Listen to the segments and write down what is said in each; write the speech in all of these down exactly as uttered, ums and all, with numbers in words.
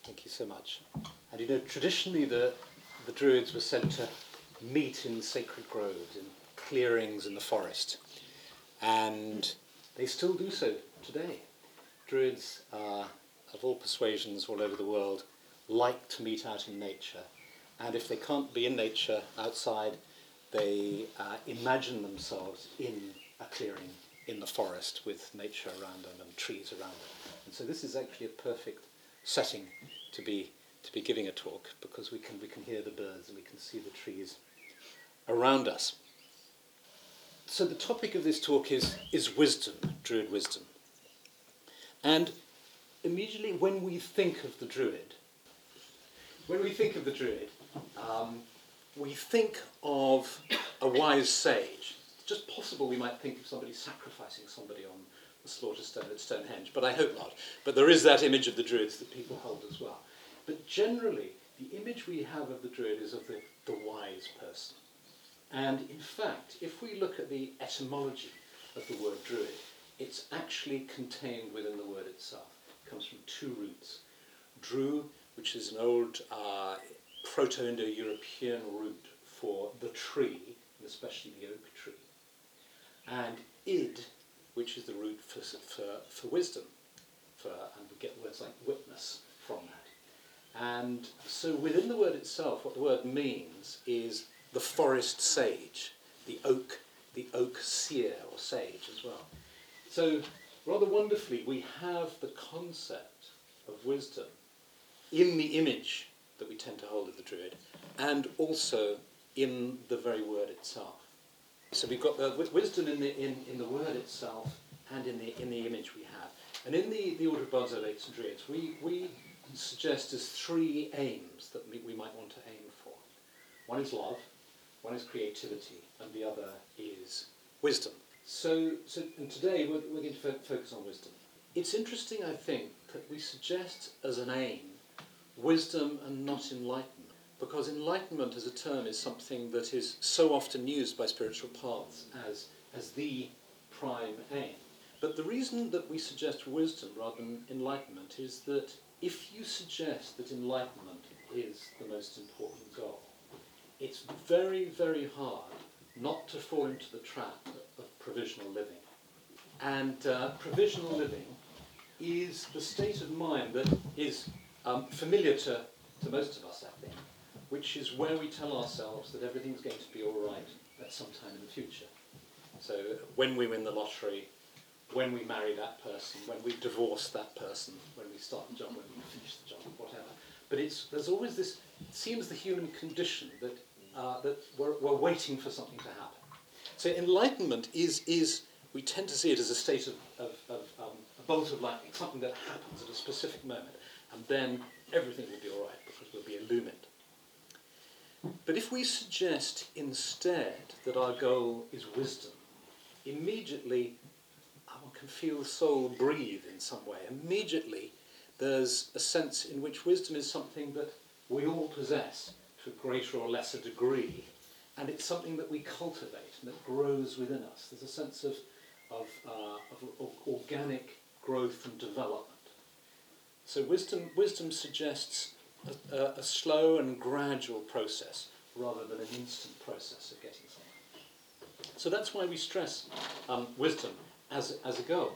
Thank you so much. And you know, traditionally the, the Druids were said to meet in sacred groves, in clearings in the forest. And they still do so today. Druids uh, of all persuasions all over the world like to meet out in nature. And if they can't be in nature outside, they uh, imagine themselves in a clearing in the forest with nature around them and trees around them. And so this is actually a perfect setting to be to be giving a talk, because we can we can hear the birds and we can see the trees around us. So the topic of this talk is is wisdom, Druid wisdom. And immediately when we think of the Druid, when we think of the Druid, um, we think of a wise sage. It's just possible we might think of somebody sacrificing somebody on the slaughter stone at Stonehenge, but I hope not. But there is that image of the Druids that people hold as well. But generally, the image we have of the Druid is of the, the wise person. And in fact, if we look at the etymology of the word Druid, it's actually contained within the word itself. It comes from two roots. Dru, which is an old uh, Proto-Indo-European root for the tree, and especially the oak tree. And id, which is the root for, for, for wisdom, for, and we get words like witness from that. And so within the word itself, what the word means is the forest sage, the oak, the oak seer or sage as well. So rather wonderfully, we have the concept of wisdom in the image that we tend to hold of the Druid, and also in the very word itself. So we've got the wisdom in the in, in the word itself and in the in the image we have. And in the, the order of Bards, Ovates and Druids, we, we suggest as three aims that we, we might want to aim for. One is love, one is creativity, and the other is wisdom. So, so and today we're, we're going to fo- focus on wisdom. It's interesting, I think, that we suggest as an aim wisdom and not enlightenment, because enlightenment as a term is something that is so often used by spiritual paths as, as the prime aim. But the reason that we suggest wisdom rather than enlightenment is that if you suggest that enlightenment is the most important goal, it's very, very hard not to fall into the trap of provisional living. And uh, provisional living is the state of mind that is um, familiar to, to most of us, I think, which is where we tell ourselves that everything's going to be all right at some time in the future. So when we win the lottery, when we marry that person, when we divorce that person, when we start the job, when we finish the job, whatever. But it's there's always this, it seems the human condition that uh, that we're, we're waiting for something to happen. So enlightenment is, is we tend to see it as a state of, of, of um, a bolt of lightning, something that happens at a specific moment, and then everything will be all right because we'll be illumined. But if we suggest instead that our goal is wisdom, immediately one can feel the soul breathe in some way. Immediately there's a sense in which wisdom is something that we all possess to a greater or lesser degree, and it's something that we cultivate and that grows within us. There's a sense of, of, uh, of, of organic growth and development. So wisdom, wisdom suggests a, a, a slow and gradual process rather than an instant process of getting something. So that's why we stress um, wisdom as, as a goal.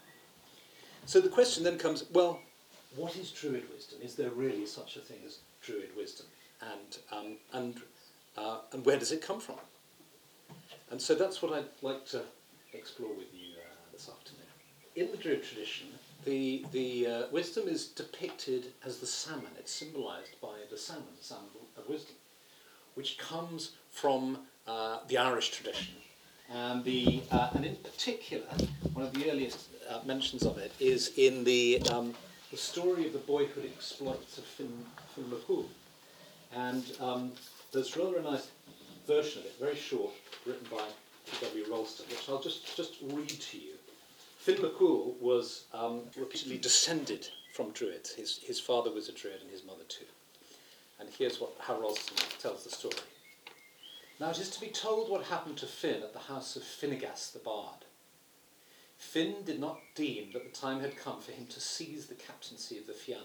So the question then comes, well, what is Druid wisdom? Is there really such a thing as Druid wisdom? And, um, and, uh, and where does it come from? And so that's what I'd like to explore with you uh, this afternoon. In the Druid tradition, the, the uh, wisdom is depicted as the salmon. It's symbolised by the salmon, the salmon of wisdom, which comes from uh, the Irish tradition. And, the, uh, and in particular, one of the earliest uh, mentions of it is in the, um, the story of the boyhood exploits of Finn, Finn McCool. And um, there's rather a nice version of it, very short, written by T W Ralston, which I'll just, just read to you. Finn McCool was um, repeatedly descended from Druids. His, his father was a Druid and his mother too. And here's what, how Ralston tells the story. Now it is to be told what happened to Finn at the house of Finnegas the Bard. Finn did not deem that the time had come for him to seize the captaincy of the Fianna,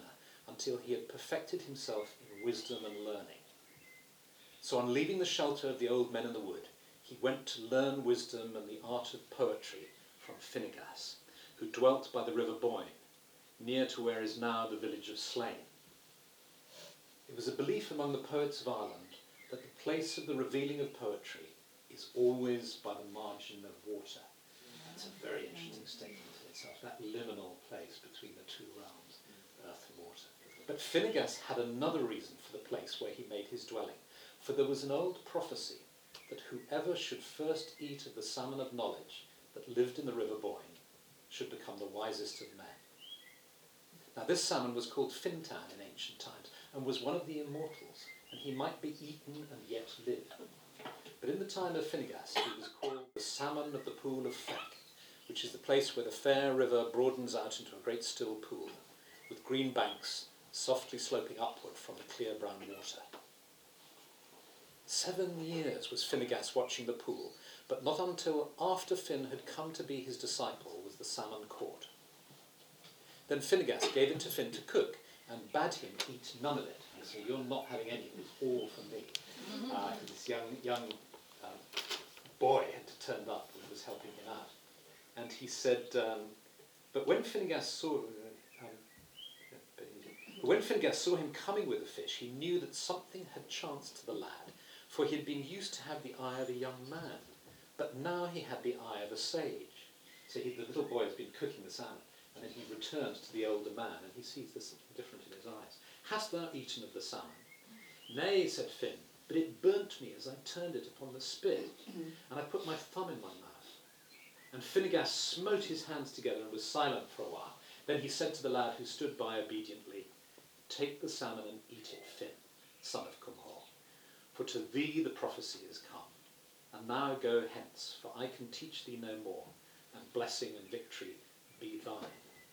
until he had perfected himself in wisdom and learning. So on leaving the shelter of the old men in the wood, he went to learn wisdom and the art of poetry from Finnegas, who dwelt by the river Boyne, near to where is now the village of Slane. It was a belief among the poets of Ireland that the place of the revealing of poetry is always by the margin of water. That's a very interesting statement in itself, that liminal place between the two realms, earth and water. But Finnegas had another reason for the place where he made his dwelling, for there was an old prophecy that whoever should first eat of the salmon of knowledge that lived in the river Boyne should become the wisest of men. Now this salmon was called Fintan in ancient times, and was one of the immortals, and he might be eaten and yet live. But in the time of Finnegas, he was called the salmon of the pool of Feck, which is the place where the fair river broadens out into a great still pool, with green banks softly sloping upward from the clear brown water. Seven years was Finnegas watching the pool, but not until after Finn had come to be his disciple was the salmon caught. Then Finnegas gave it to Finn to cook, and bade him eat none of it. He said, "You're not having any, it's all for me." Uh, this young young um, boy had turned up and was helping him out. And he said, um, but when Finnegas saw um, but when Finnegas saw him coming with the fish, he knew that something had chanced to the lad, for he had been used to have the eye of a young man, but now he had the eye of a sage. So he, the little boy has been cooking the salmon, and then he returns to the older man, and he sees there's something different in his eyes. "Hast thou eaten of the salmon?" "Nay," said Finn, "but it burnt me as I turned it upon the spit, and I put my thumb in my mouth." And Finnegas smote his hands together and was silent for a while. Then he said to the lad who stood by obediently, "Take the salmon and eat it, Finn, son of Cumhal, for to thee the prophecy is come. And now go hence, for I can teach thee no more, and blessing and victory be thine."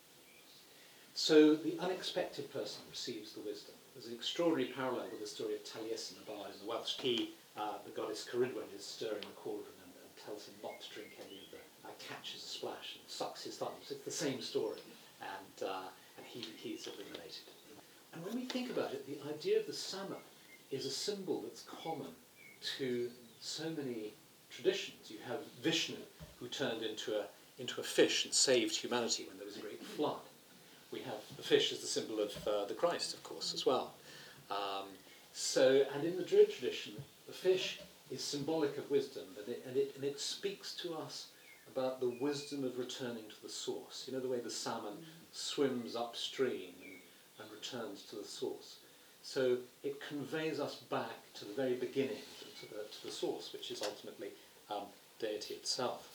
So the unexpected person receives the wisdom. There's an extraordinary parallel with the story of Taliesin, the bard in the Welsh. He, uh, the goddess Ceridwen, is stirring the cauldron and, and tells him not to drink any of the, uh, catches a splash and sucks his thumbs. It's the same story, and, uh, and he, he's eliminated. And when we think about it, the idea of the salmon is a symbol that's common to so many traditions. You have Vishnu, who turned into a, into a fish and saved humanity when there was a great flood. We have the fish as the symbol of uh, the Christ, of course, as well. Um, so, and in the Druid tradition, the fish is symbolic of wisdom, and it, and, it, and it speaks to us about the wisdom of returning to the source. You know, the way the salmon swims upstream and, and returns to the source. So it conveys us back to the very beginning, to the, to the source, which is ultimately um, deity itself.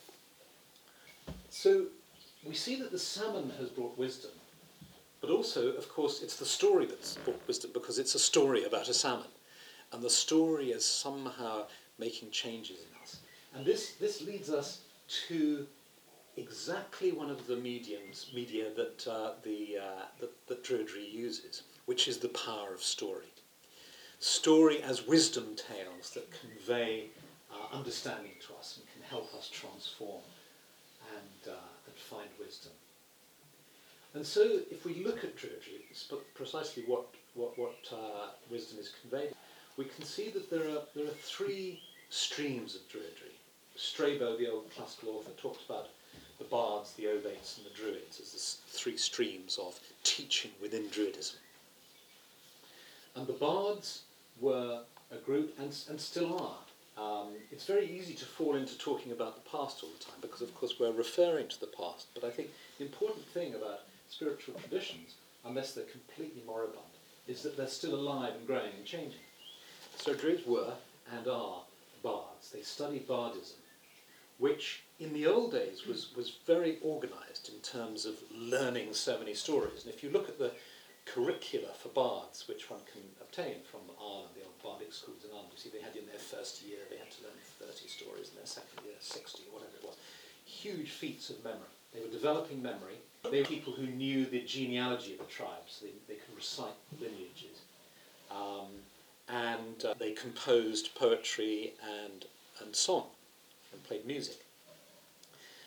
So we see that the salmon has brought wisdom, but also, of course, it's the story that's brought wisdom, because it's a story about a salmon, and the story is somehow making changes in us. And this, this leads us to exactly one of the mediums, media that, uh, the, uh, that, that Druidry uses, which is the power of story. Story as wisdom tales that convey uh, understanding to us and can help us transform and, uh, and find wisdom. And so if we look at Druidry, it's precisely what, what, what uh, wisdom is conveyed, we can see that there are, there are three streams of Druidry. Strabo, the old classical author, talks about the bards, the ovates, and the druids as the three streams of teaching within Druidism. And the bards were a group, and, and still are. Um, it's very easy to fall into talking about the past all the time, because of course we're referring to the past. But I think the important thing about spiritual traditions, unless they're completely moribund, is that they're still alive and growing and changing. So Druids were, and are, bards. They studied bardism, which in the old days was, was very organised in terms of learning so many stories. And if you look at the curricula for bards, which one can obtain from Ireland, the old bardic schools in Ireland, you see they had in their first year, they had to learn thirty stories, in their second year, sixty, whatever it was. Huge feats of memory. They were developing memory. They were people who knew the genealogy of the tribes. They, they could recite lineages. Um, and uh, they composed poetry and, and song and played music.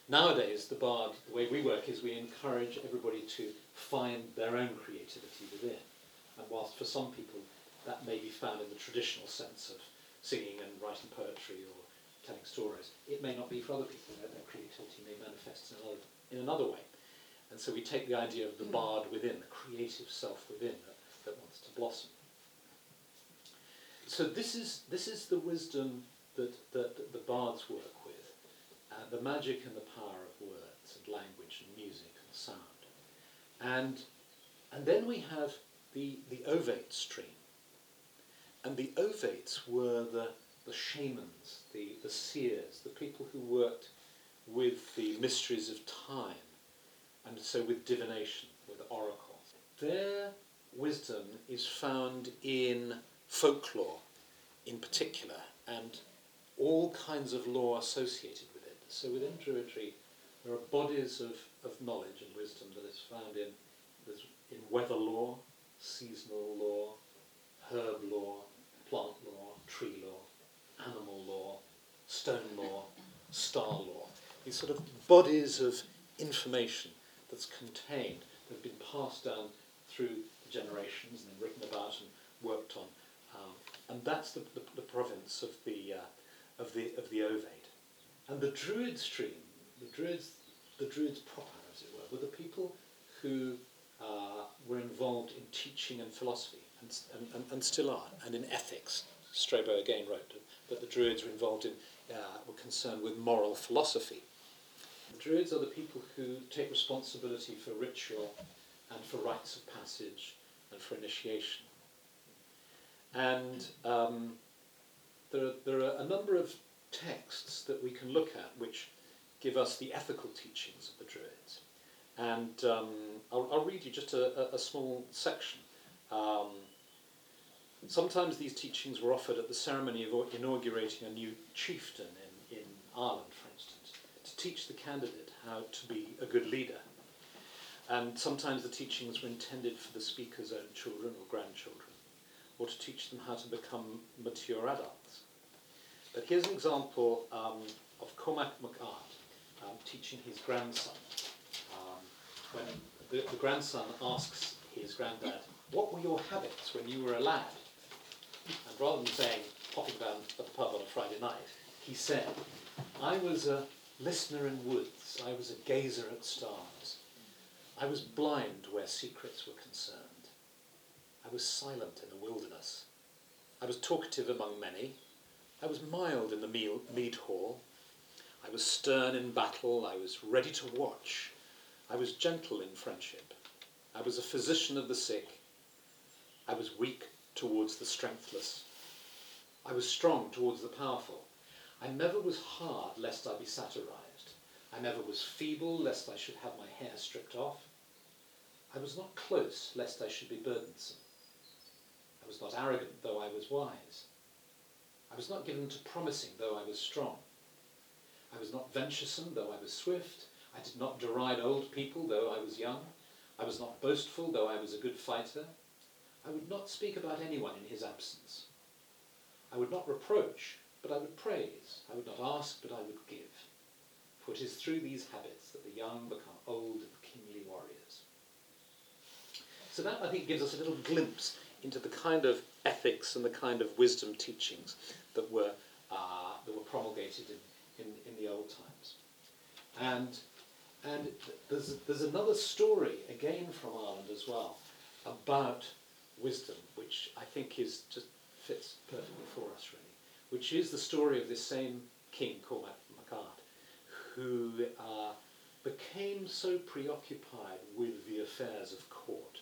Nowadays, the bard, the way we work is we encourage everybody to find their own creativity within. And whilst for some people that may be found in the traditional sense of singing and writing poetry or telling stories, it may not be for other people. Their, their creativity may manifest in another, in another way. And so we take the idea of the bard within, the creative self within that, that wants to blossom. So this is, this is the wisdom that, that the bards work with. Uh, the magic and the power of words and language and music and sound. And, and then we have the, the ovate stream. And the ovates were the, the shamans, the, the seers, the people who worked with the mysteries of time, and so with divination, with oracle. Their wisdom is found in folklore in particular, and all kinds of lore associated with it. So within Druidry, there are bodies of, of knowledge and wisdom that is found in, in weather lore, seasonal lore, herb lore, plant lore, tree lore, animal lore, stone lore, star lore. These sort of bodies of information that's contained, that have been passed down through the generations and then written about and worked on. Um, and that's the, the, the province of the, uh, of the, of the ovate. And the Druid stream, the Druids, the Druids proper, as it were, were the people who uh, were involved in teaching and philosophy, and, and, and still are, and in ethics. Strabo again wrote that the Druids were involved in, uh, were concerned with moral philosophy. The Druids are the people who take responsibility for ritual and for rites of passage and for initiation. And um, there, are, there are a number of texts that we can look at which give us the ethical teachings of the Druids. And um, I'll, I'll read you just a, a small section. Um, sometimes these teachings were offered at the ceremony of inaugurating a new chieftain in, in Ireland, for instance, to teach the candidate how to be a good leader. And sometimes the teachings were intended for the speaker's own children or grandchildren, or to teach them how to become mature adults. But here's an example um, of Cormac MacArt um, teaching his grandson. Um, when the, the grandson asks his granddad, "What were your habits when you were a lad?" And rather than saying, popping down at the pub on a Friday night, he said, "I was a listener in woods, I was a gazer at stars. I was blind where secrets were concerned. I was silent in the wilderness. I was talkative among many. I was mild in the meal, mead hall. I was stern in battle. I was ready to watch. I was gentle in friendship. I was a physician of the sick. I was weak towards the strengthless. I was strong towards the powerful. I never was hard lest I be satirized. I never was feeble lest I should have my hair stripped off. I was not close lest I should be burdensome. I was not arrogant though I was wise. I was not given to promising, though I was strong. I was not venturesome, though I was swift. I did not deride old people, though I was young. I was not boastful, though I was a good fighter. I would not speak about anyone in his absence. I would not reproach, but I would praise. I would not ask, but I would give. For it is through these habits that the young become old and kingly warriors." So that, I think, gives us a little glimpse into the kind of ethics and the kind of wisdom teachings that were uh, that were promulgated in, in, in the old times. And and there's there's another story again from Ireland as well about wisdom, which I think is just fits perfectly for us really, which is the story of this same king Cormac MacArt, who uh, became so preoccupied with the affairs of court.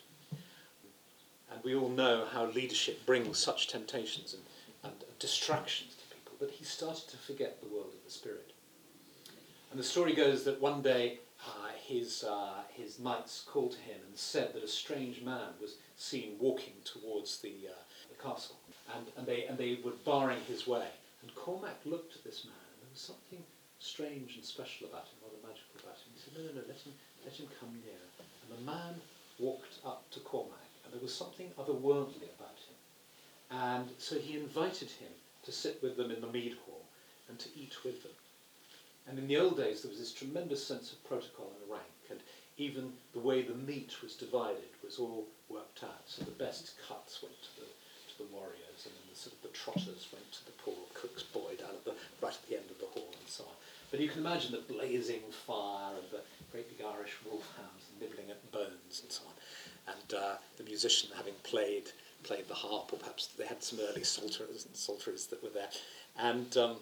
And we all know how leadership brings such temptations and, and distractions to people, that he started to forget the world of the spirit. And the story goes that one day uh, his, uh, his knights called to him and said that a strange man was seen walking towards the, uh, the castle, and, and, they, and they were barring his way. And Cormac looked at this man, and there was something strange and special about him, rather magical about him. He said, "No, no, no, let him, let him come nearer." And the man walked up to Cormac, and there was something otherworldly about him. And so he invited him to sit with them in the mead hall and to eat with them. And in the old days, there was this tremendous sense of protocol and rank, and even the way the meat was divided was all worked out. So the best cuts went to the, to the warriors, and then the, sort of the trotters went to the poor cook's boy down at the, right at the end of the hall, and so on. But you can imagine the blazing fire and the great big Irish wolfhounds nibbling at bones and so on. And uh, the musician having played played the harp, or perhaps they had some early psalteries, psalteries that were there. And um,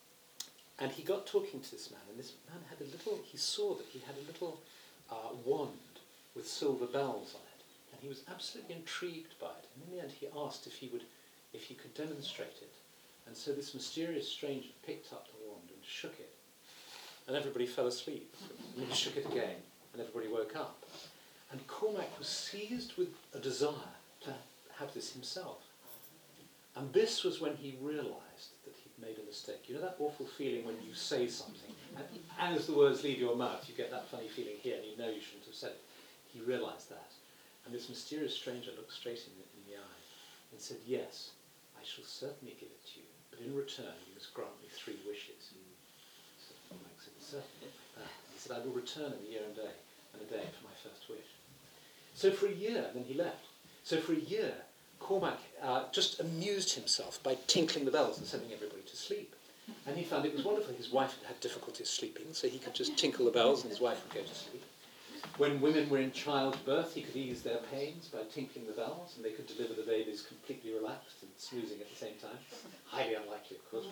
and he got talking to this man, and this man had a little, he saw that he had a little uh, wand with silver bells on it. And he was absolutely intrigued by it. And in the end he asked if he would, if he could demonstrate it. And so this mysterious stranger picked up the wand and shook it. And everybody fell asleep. And he shook it again, and everybody woke up. And Cormac was seized with a desire to have this himself. And this was when he realised that he'd made a mistake. You know that awful feeling when you say something, and as the words leave your mouth, you get that funny feeling here, and you know you shouldn't have said it. He realised that. And this mysterious stranger looked straight in, in the eye and said, "Yes, I shall certainly give it to you, but in return you must grant me three wishes." So Cormac said, "Certainly." He said, "I will return in a year and a day, and a day for my first wish." So for a year, then he left. So for a year, Cormac uh, just amused himself by tinkling the bells and sending everybody to sleep. And he found it was wonderful. His wife had had difficulty sleeping, so he could just tinkle the bells and his wife would go to sleep. When women were in childbirth, he could ease their pains by tinkling the bells, and they could deliver the babies completely relaxed and snoozing at the same time. Highly unlikely, of course,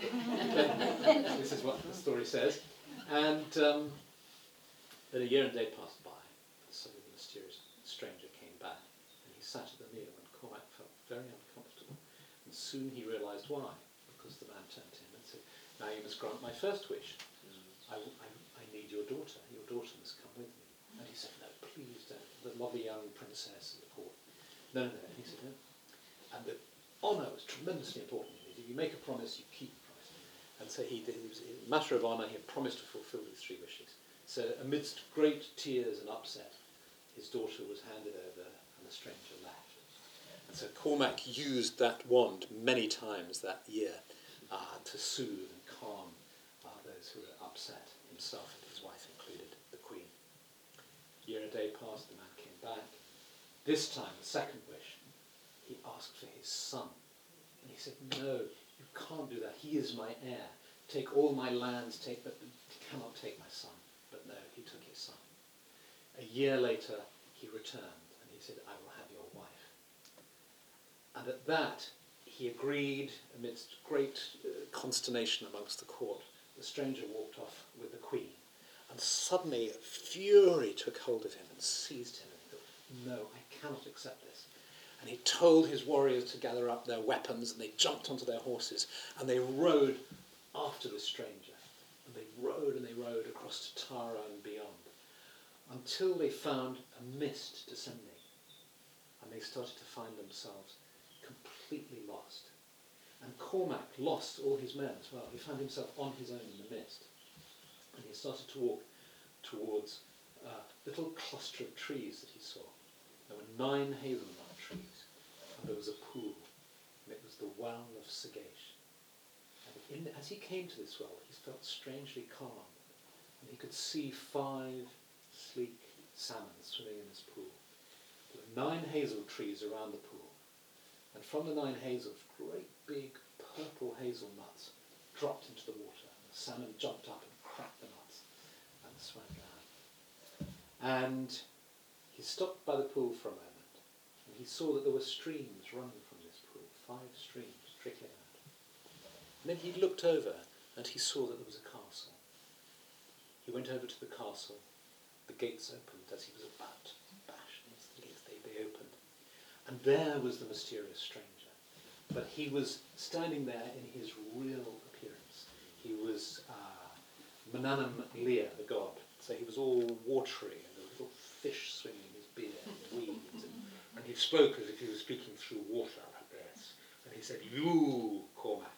but this is what the story says. And um, then a year and a day passed by, and suddenly the mysterious stranger came back, and he sat at the meal, and Cormac felt very uncomfortable. And soon he realised why, because the man turned to him and said, "Now you must grant my first wish. I, I, I need your daughter. Your daughter must come with me." And he said, "No, please don't. The lovely young princess of the court." No, no, no. And he said, "No." And the honour was tremendously important. If you make a promise, you keep a promise. And so he did. It was a matter of honour. He had promised to fulfil these three wishes. So amidst great tears and upset, his daughter was handed over and the stranger left. And so Cormac used that wand many times that year uh, to soothe and calm uh, those who were upset, himself and his wife included, the Queen. A year and a day passed, the man came back. This time, the second wish, he asked for his son. And he said, "No, you can't do that. He is my heir. Take all my lands, take, but you cannot take my son." But no, he took his son. A year later, he returned, and he said, "I will have your wife." And at that, he agreed, amidst great uh, consternation amongst the court. The stranger walked off with the Queen, and suddenly fury took hold of him and seized him, and he thought, "No, I cannot accept this." And he told his warriors to gather up their weapons, and they jumped onto their horses, and they rode after the stranger. And they rode and they rode across to Tara and beyond, until they found a mist descending, and they started to find themselves completely lost. And Cormac lost all his men as well. He found himself on his own in the mist, and he started to walk towards a little cluster of trees that he saw. There were nine hazelnut trees, and there was a pool, and it was the well of Sagash. And in, as he came to this well, he felt strangely calm, and he could see five sleek salmon swimming in this pool. There were nine hazel trees around the pool, and from the nine hazels, great big purple hazelnuts dropped into the water. And the salmon jumped up and cracked the nuts and swam down. And he stopped by the pool for a moment, and he saw that there were streams running from this pool, five streams trickling out. And then he looked over, and he saw that there was a castle. He went over to the castle. The gates opened as he was about to bash against the gates. They, they opened. And there was the mysterious stranger. But he was standing there in his real appearance. He was uh, Manannán Lia, the god. So he was all watery, and there were little fish swimming in his beard, and weeds. And, and he spoke as if he was speaking through water like this. And he said, "You, Cormac,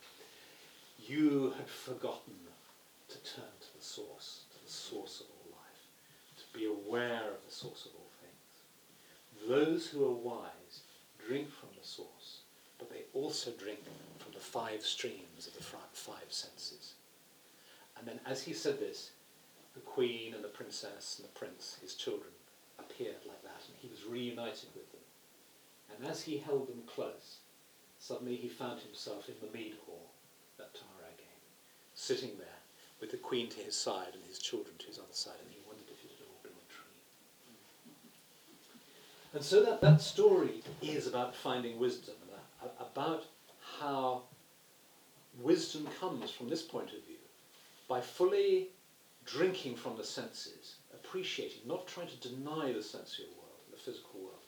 you had forgotten to turn to the source, to the source of all life, to be aware of the source of all things. Those who are wise drink from the source, but they also drink from the five streams of the five senses. And then as he said this, the queen and the princess and the prince, his children, appeared like that, and he was reunited with them. And as he held them close, suddenly he found himself in the mead hall at Tara again, sitting there with the queen to his side and his children to his other side, and he wondered if it had all been a dream. And so that, that story is about finding wisdom, about how wisdom comes from this point of view, by fully drinking from the senses, appreciating, not trying to deny the sensual world, the physical world,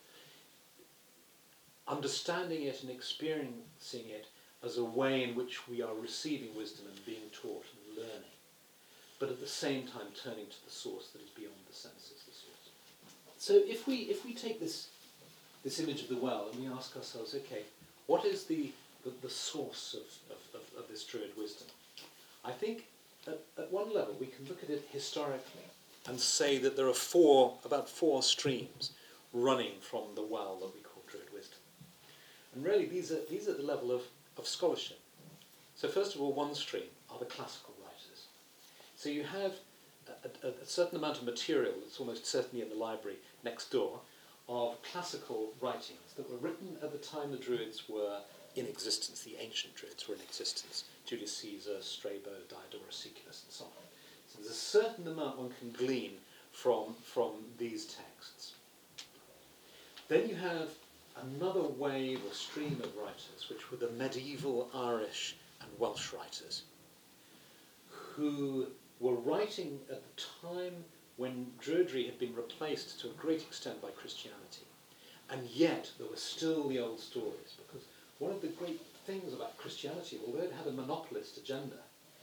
understanding it and experiencing it as a way in which we are receiving wisdom and being taught and learning, but at the same time turning to the source that is beyond the senses, the source. So if we if we take this this image of the well and we ask ourselves, okay, what is the the, the source of, of, of, of this Druid wisdom? I think at, at one level we can look at it historically and say that there are four, about four streams running from the well that we call Druid wisdom. And really these are, these are at the level of, of scholarship. So first of all, one stream are the classical writers. So you have a, a, a certain amount of material that's almost certainly in the library next door of classical writings that were written at the time the Druids were in existence, the ancient Druids were in existence. Julius Caesar, Strabo, Diodorus Siculus, and so on. So there's a certain amount one can glean from, from these texts. Then you have another wave or stream of writers, which were the medieval Irish and Welsh writers, who were writing at the time when Druidry had been replaced to a great extent by Christianity. And yet there were still the old stories, because one of the great things about Christianity, although it had a monopolist agenda,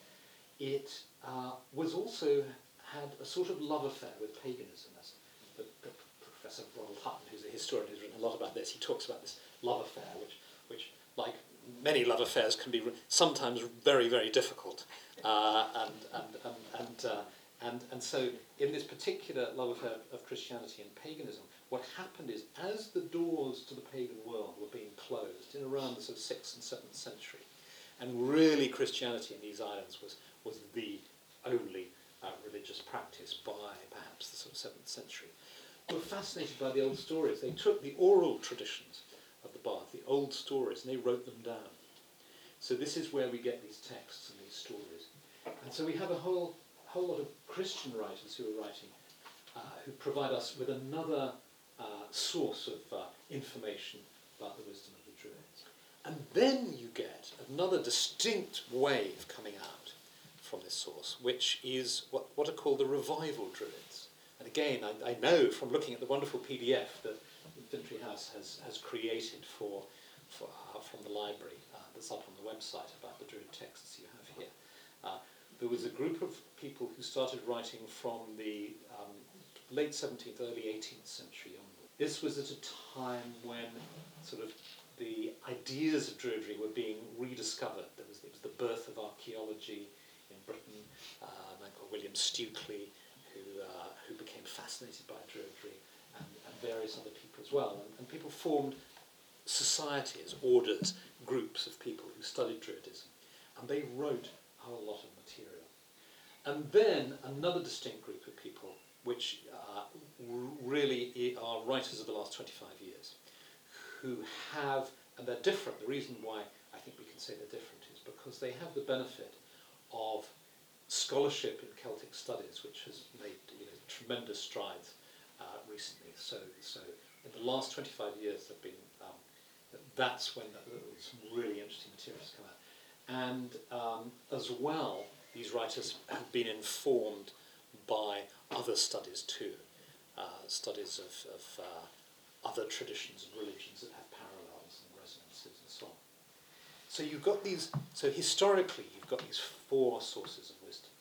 it uh, was also had a sort of love affair with paganism. As the, the Professor Ronald Hutton, who's a historian who's written a lot about this, he talks about this love affair, which, which like many love affairs, can be sometimes very, very difficult. Uh, and, and, and, and, uh, and, and so in this particular love affair of Christianity and paganism, what happened is, as the doors to the pagan world were being closed in around the sort of sixth and seventh century, and really Christianity in these islands was, was the only uh, religious practice by perhaps the sort of seventh century, were fascinated by the old stories. They took the oral traditions of the Bard, the old stories, and they wrote them down. So this is where we get these texts and these stories. And so we have a whole, whole lot of Christian writers who are writing, uh, who provide us with another Uh, source of uh, information about the wisdom of the Druids. And then you get another distinct wave coming out from this source, which is what, what are called the revival Druids. And again, I, I know from looking at the wonderful P D F that Vintry House has, has created for, for uh, from the library uh, that's up on the website about the Druid texts you have here. Uh, there was a group of people who started writing from the um, late seventeenth, early eighteenth century onward. This was at a time when sort of the ideas of Druidry were being rediscovered. There was, it was the birth of archaeology in Britain. Uh, a man called William Stukeley, who, uh, who became fascinated by Druidry, and, and various other people as well. And, and people formed societies, orders, groups of people who studied Druidism. And they wrote a whole lot of material. And then another distinct group of people, which uh, really are writers of the last twenty-five years, who have, and they're different. The reason why I think we can say they're different is because they have the benefit of scholarship in Celtic studies, which has made, you know, tremendous strides uh, recently. So, so in the last twenty-five years, there've been um, that's when the, some really interesting materials come out, and um, as well, these writers have been informed by other studies too, uh, studies of, of uh, other traditions and religions that have parallels and resonances and so on. So you've got these, so historically you've got these four sources of wisdom.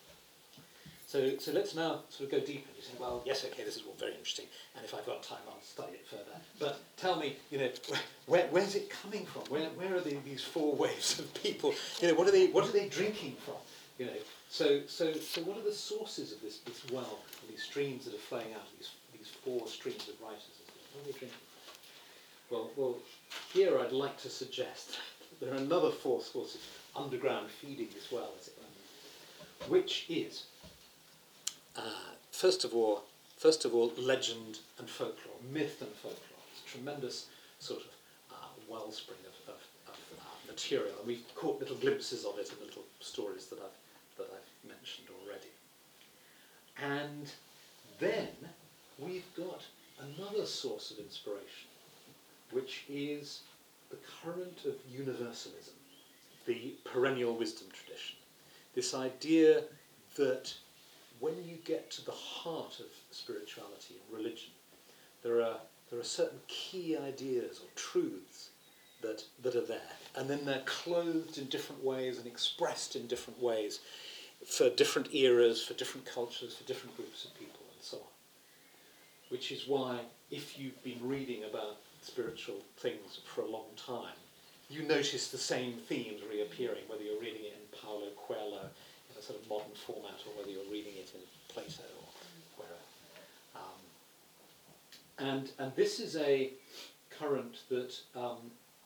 So, so let's now sort of go deeper. You say, well, yes, okay, this is all very interesting, and if I've got time, I'll study it further. But tell me, you know, where, where's it coming from? Where, where are the, these four waves of people? You know, what are they, what are they drinking from? You know, so, so, so what are the sources of this, this well, and these streams that are flowing out, these, these four streams of writers? What are they drinking from? Well, well, here I'd like to suggest that there are another four sources underground feeding this well, as it were. which is, uh, first of all, first of all, legend and folklore, myth and folklore. It's a tremendous sort of uh, wellspring of, of, of uh, material, and we've caught little glimpses of it in the little stories that I've that I've mentioned already. And then we've got another source of inspiration, which is the current of universalism, the perennial wisdom tradition. This idea that when you get to the heart of spirituality and religion, there are there are certain key ideas or truths that that are there, and then they're clothed in different ways and expressed in different ways for different eras, for different cultures, for different groups of people, and so on. Which is why, if you've been reading about spiritual things for a long time, you notice the same themes reappearing, whether you're reading it in Paulo Coelho in a sort of modern format, or whether you're reading it in Plato or wherever. Um, and and this is a current that um,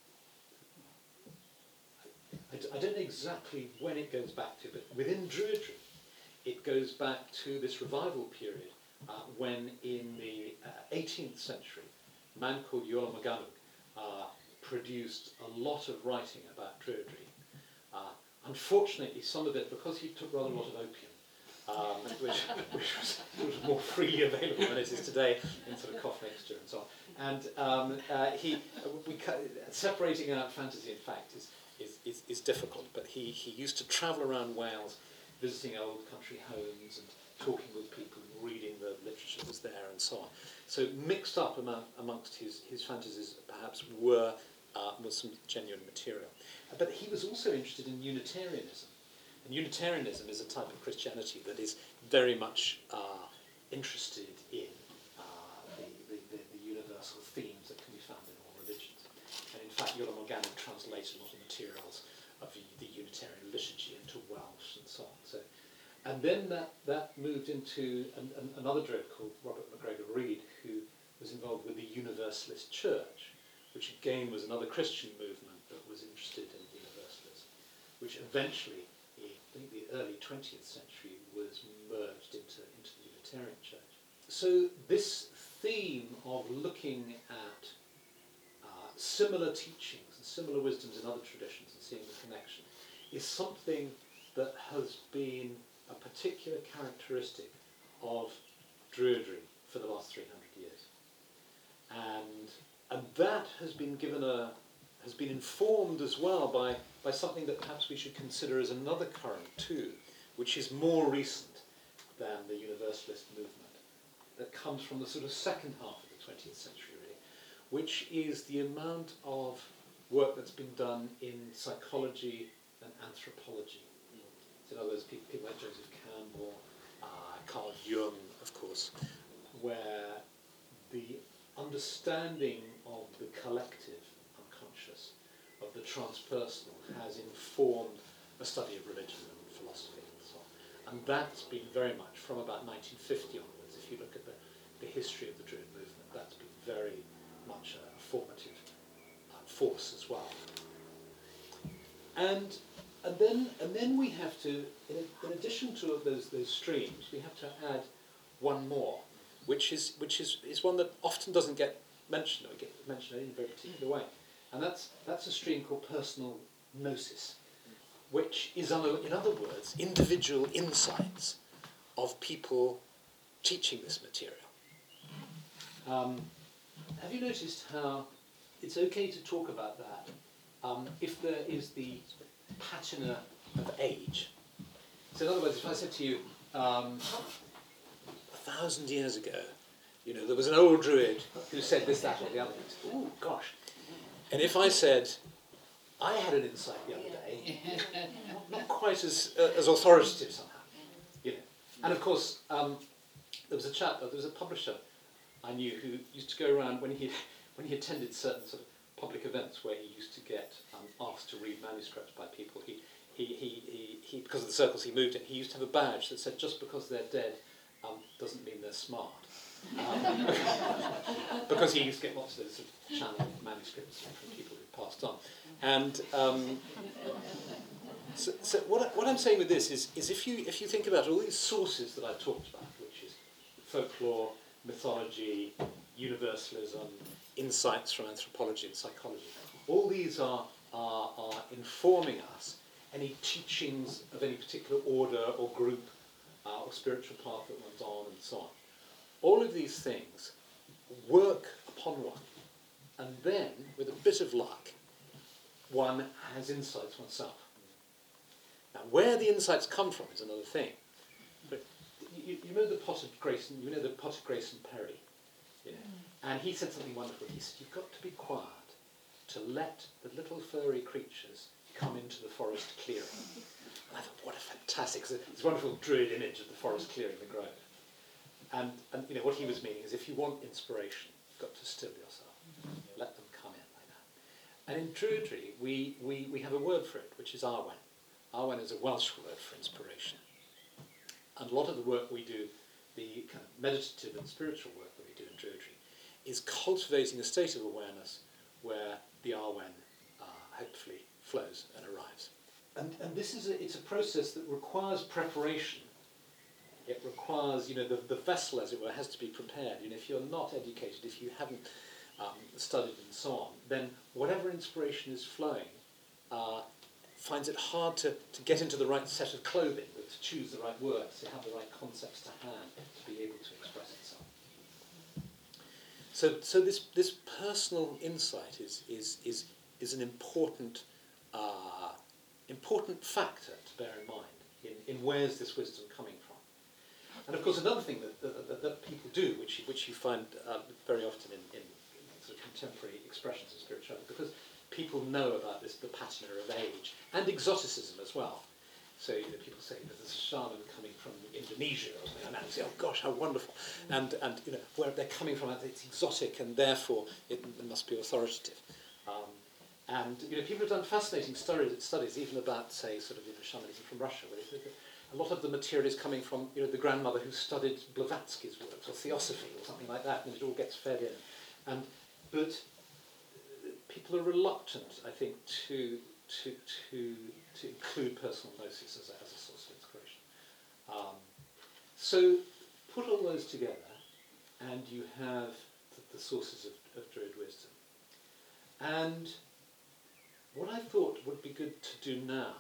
I, d- I don't know exactly when it goes back to, but within Druidry, it goes back to this revival period uh, when, in the uh, eighteenth century, a man called Yola Moganug uh, produced a lot of writing about Druidry. Uh, unfortunately, some of it, because he took rather a lot of opium, um, which, which was, was more freely available than it is today in sort of cough mixture and so on. And um, uh, he, we, separating out fantasy and fact is, is, is, is difficult, but he, he used to travel around Wales, visiting old country homes and talking with people and reading the literature that was there and so on. So mixed up among, amongst his, his fantasies perhaps were uh, was some genuine material. But he was also interested in Unitarianism. And Unitarianism is a type of Christianity that is very much uh, interested in uh, the, the, the, the universal themes that can be found in all religions. And in fact, Yola Morgana translated a lot of materials of the, the Unitarian liturgy into Welsh and so on. So, and then that, that moved into an, an, another druid called Robert MacGregor Reid, who was involved with the Universalist Church, which again was another Christian movement that was interested in universalism, which eventually, in I think the early twentieth century, was merged into, into the Unitarian Church. So this theme of looking at uh, similar teachings and similar wisdoms in other traditions and seeing the connection is something that has been a particular characteristic of Druidry for the last three hundred years. And, and that has been given a, has been informed as well by, by something that perhaps we should consider as another current too, which is more recent than the Universalist movement, that comes from the sort of second half of the twentieth century, really, which is the amount of work that's been done in psychology and anthropology. So in other words, people, people like Joseph Campbell, uh, Carl Jung, of course, where the understanding of the collective unconscious, of the transpersonal, has informed a study of religion and philosophy and so on. And that's been very much from about nineteen fifty onwards. If you look at the, the history of the Druid movement, that's been very much a, a formative uh, force as well. And and then and then we have to, in, in addition to those those streams, we have to add one more, which is which is, is one that often doesn't get mentioned or get mentioned in a very particular way, and that's that's a stream called personal gnosis, which is, in other words, individual insights of people teaching this material. Um, have you noticed how it's okay to talk about that um, if there is the patina of age? So in other words, if I said to you, um, a thousand years ago, you know, there was an old druid who said this, that, or the other, oh gosh. And if I said, I had an insight the other day, not quite as uh, as authoritative somehow, you know. And of course, um, there was a chap, there was a publisher I knew who used to go around when he when he attended certain sort of public events where he used to get um, asked to read manuscripts by people. He, he, he, he, he, because of the circles he moved in, he used to have a badge that said, just because they're dead um, doesn't mean they're smart. Um, because he used to get lots of those sort of channeled manuscripts from people who passed on. And um, So, so what, I, what I'm saying with this is, is if you if you think about all these sources that I've talked about, which is folklore, mythology, universalism, insights from anthropology and psychology, all these are, are, are informing us. Any teachings of any particular order or group uh, or spiritual path that one's on and so on. All of these things work upon one. And then, with a bit of luck, one has insights oneself. Now, where the insights come from is another thing. But you, you know the Potter Grayson, you know the Potter Grayson Perry, you know, and he said something wonderful. He said, "You've got to be quiet to let the little furry creatures come into the forest clearing." And I thought, what a fantastic, it's a wonderful druid image of the forest clearing, the grove. And, and you know what he was meaning is, if you want inspiration, you've got to still yourself, let them come in like that. And in Druidry, we, we, we have a word for it, which is Arwen. Arwen is a Welsh word for inspiration. And a lot of the work we do, the kind of meditative and spiritual work that we do in Druidry, is cultivating a state of awareness where the Arwen uh, hopefully flows and arrives. And, and this is a, it's a process that requires preparation. It requires, you know, the, the vessel, as it were, has to be prepared. You know, if you're not educated, if you haven't um, studied and so on, then whatever inspiration is flowing uh, finds it hard to, to get into the right set of clothing, to choose the right words, to have the right concepts to hand, to be able to express itself. So, so this this personal insight is is is is an important uh, important factor to bear in mind in, in where's this wisdom coming from. And of course, another thing that, that, that, that people do, which, which you find uh, very often in, in, in sort of contemporary expressions of spirituality, because people know about this, the patina of age, and exoticism as well. So you know, people say that there's a shaman coming from Indonesia or something, and I say, oh gosh, how wonderful. And, and you know, where they're coming from, it's exotic, and therefore it, it must be authoritative. Um, and you know, people have done fascinating studies, studies even about, say, sort of you know, shamanism from Russia, where they think that a lot of the material is coming from, you know, the grandmother who studied Blavatsky's works, or Theosophy, or something like that, and it all gets fed in. And, but people are reluctant, I think, to to to to include personal gnosis as a, as a source of inspiration. Um, so put all those together, and you have the, the sources of, of Druid wisdom. And what I thought would be good to do now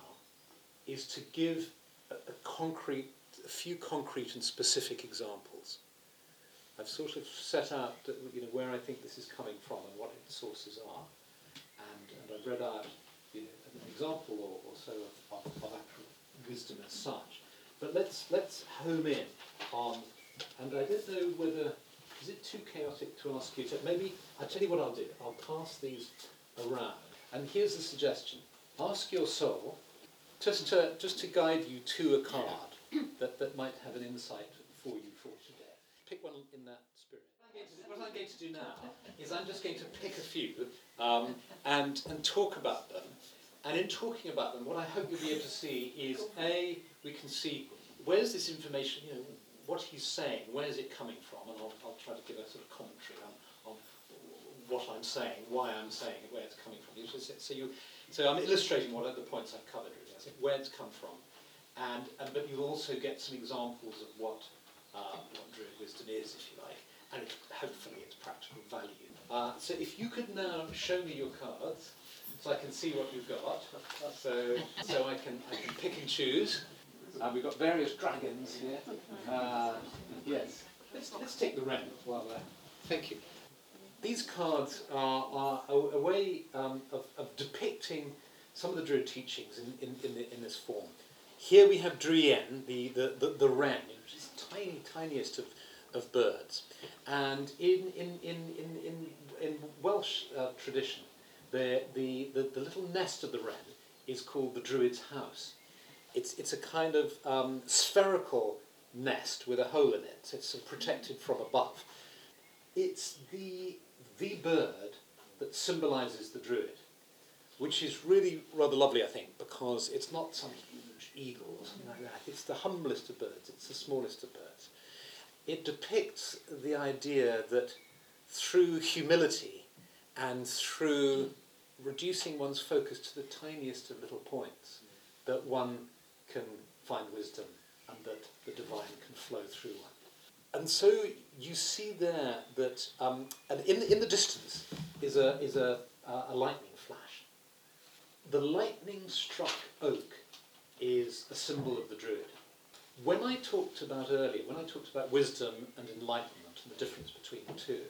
is to give a, a concrete, a few concrete and specific examples. I've sort of set out, you know, where I think this is coming from and what its sources are, and, and I've read out, you know, an example or, or so of, of, of actual wisdom as such. But let's let's home in on, and I don't know whether, is it too chaotic to ask you to, maybe, I'll tell you what I'll do, I'll pass these around. And here's the suggestion. Ask your soul, just to, just to guide you to a card that, that might have an insight for you for today. Pick one in that spirit. What I'm going to do now is I'm just going to pick a few um, and, and talk about them. And in talking about them, what I hope you'll be able to see is, A, we can see where's this information, you know, what he's saying, where's it coming from, and I'll, I'll try to give a sort of commentary on, on what I'm saying, why I'm saying it, where it's coming from. So, you, so I'm illustrating what are the points I've covered, really. I think where it's come from, and, and but you'll also get some examples of what, uh, what Druid wisdom is, if you like, and hopefully its practical value. Uh, so if you could now show me your cards, so I can see what you've got, so so I can I can pick and choose. Uh, we've got various dragons here. Uh, yes, let's let's take the wren while we're. Thank you. These cards are, are a, a way um, of, of depicting some of the Druid teachings in in in, the, in this form. Here we have Druien, the the the, the wren, which is the tiny tiniest of of birds, and in in in in in, in Welsh uh, tradition. The, the, the, the little nest of the wren is called the Druid's house. It's, it's a kind of um, spherical nest with a hole in it, so it's sort of protected from above. It's the, the bird that symbolises the Druid, which is really rather lovely, I think, because it's not some huge eagle or something like that. It's the humblest of birds, it's the smallest of birds. It depicts the idea that through humility and through reducing one's focus to the tiniest of little points, that one can find wisdom and that the divine can flow through one. And so you see there that, um, and in, in the distance is a, is a, a lightning flash. The lightning struck oak is a symbol of the Druid. When I talked about earlier, when I talked about wisdom and enlightenment and the difference between the two,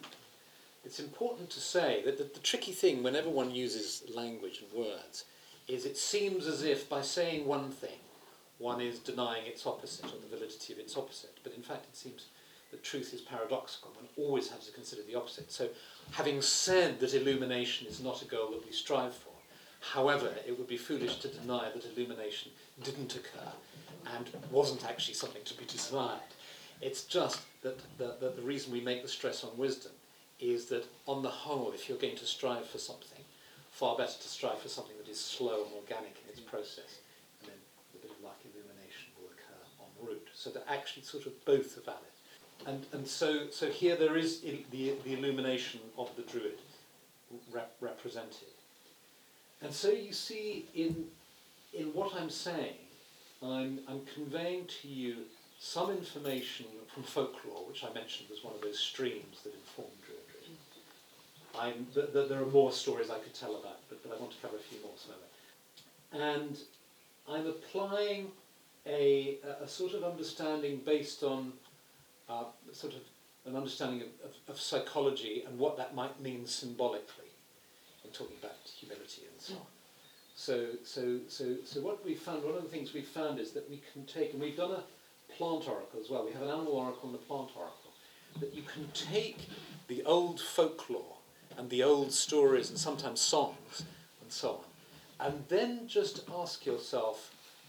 it's important to say that the, the tricky thing whenever one uses language and words is it seems as if by saying one thing, one is denying its opposite or the validity of its opposite. But in fact, it seems that truth is paradoxical. One always has to consider the opposite. So having said that illumination is not a goal that we strive for, however, it would be foolish to deny that illumination didn't occur and wasn't actually something to be desired. It's just that the, the, the reason we make the stress on wisdom is that, on the whole, if you're going to strive for something, far better to strive for something that is slow and organic in its process, and then a bit of luck, illumination will occur en route. So that actually sort of both are valid. And, and so, so here there is il- the, the illumination of the Druid rep- represented. And so you see in, in what I'm saying, I'm, I'm conveying to you some information from folklore, which I mentioned was one of those streams that informed Druidry. I'm, th- th- there are more stories I could tell about, but, but I want to cover a few more slowly. And I'm applying a, a sort of understanding based on uh, sort of an understanding of, of, of psychology and what that might mean symbolically in talking about humility and so on. So, so, so, so what we found, one of the things we found is that we can take, and we've done a plant oracle as well. We have an animal oracle and a plant oracle. That you can take the old folklore and the old stories and sometimes songs and so on, and then just ask yourself,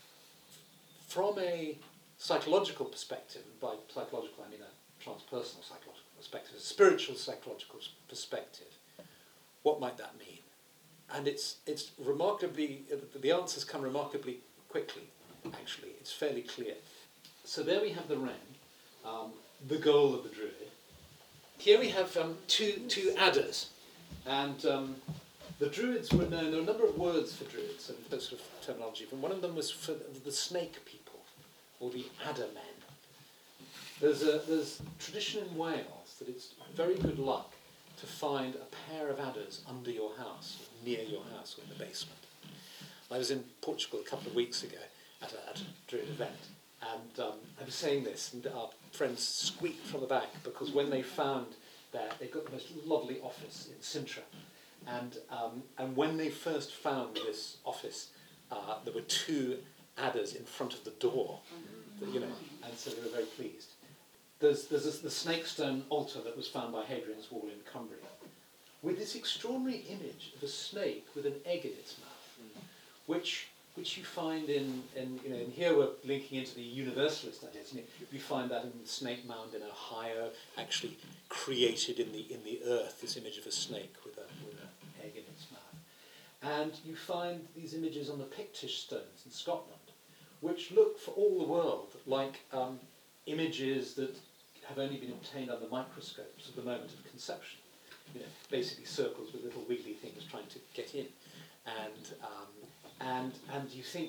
from a psychological perspective, and by psychological I mean a transpersonal psychological perspective, a spiritual psychological perspective, what might that mean? And it's it's remarkably, the answers come remarkably quickly, actually. It's fairly clear. So there we have the wren, um, the goal of the Druid. Here we have um, two, two adders. And um, the Druids were known, there are a number of words for Druids, and that sort of terminology, but one of them was for the snake people, or the adder men. There's a there's tradition in Wales that it's very good luck to find a pair of adders under your house, or near your house, or in the basement. I was in Portugal a couple of weeks ago at a, at a Druid event, and um, I was saying this, and our friends squeaked from the back, because when they found that, they got the most lovely office in Sintra, and um, and when they first found this office, uh, there were two adders in front of the door, that, you know, and so they were very pleased. There's, there's a, the snakestone altar that was found by Hadrian's Wall in Cumbria, with this extraordinary image of a snake with an egg in its mouth, mm. which which you find in, in, you know, and here we're linking into the universalist ideas. You know, you find that in the Snake Mound in Ohio, actually created in the in the earth, this image of a snake with a with an egg in its mouth. And you find these images on the Pictish stones in Scotland, which look for all the world like um, images that have only been obtained under microscopes at the moment of conception. You know, basically circles with little wiggly things trying to get in, and um, and and you think,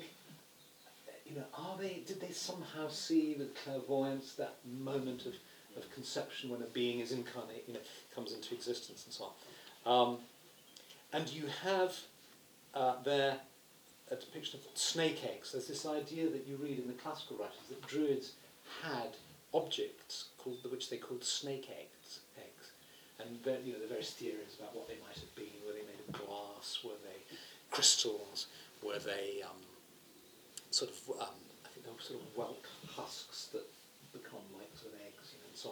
you know, are they? Did they somehow see with clairvoyance that moment of, of conception when a being is incarnate, you know, comes into existence and so on? Um, and you have uh, there a depiction of snake eggs. There's this idea that you read in the classical writings that Druids had objects called which they called snake eggs, eggs, and you know the various theories about what they might have been. Were they made of glass? Were they crystals? Were they um, sort of? Um, I think they were sort of whelk husks that become like sort of eggs, you know, and so